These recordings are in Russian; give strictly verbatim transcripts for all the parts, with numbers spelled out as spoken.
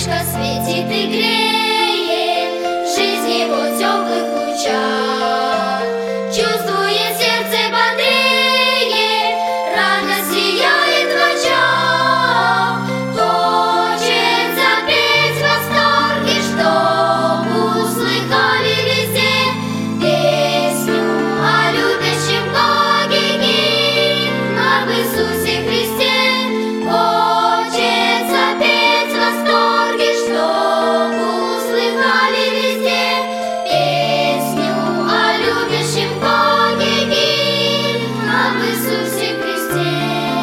солнышко светит и греет, жизнь его теплых лучах. Чувствует сердце бодрее, радость сияет в очах. Хочет запеть в восторге, чтоб услыхали везде песню о любящем Боге, гимн об Иисусе Христе. Хочет запеть в восторге, чтоб услыхали везде песню о любящем Боге, гимн об Иисусе Христе.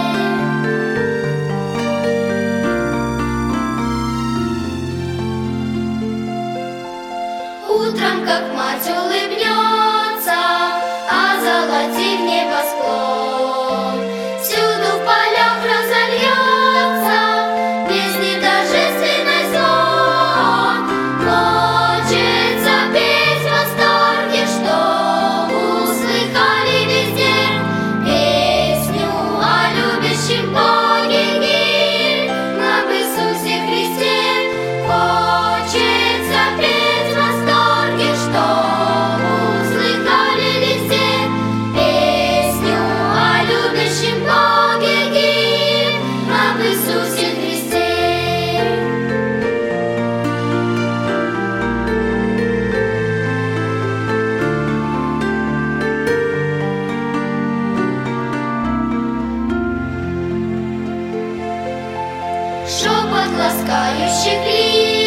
Утром, как мать улыбнется, озолотив небосклон, всюду в полях разольется песни торжественной звон. Хочет запеть в восторге, чтоб услыхали везде песню о любящем Боге, гимн об Иисусе Христе. Хочет запеть в восторге, чтоб услыхали везде песню о любящем Боге, гимн об Иисусе Христе. Шепот ласкающих лиц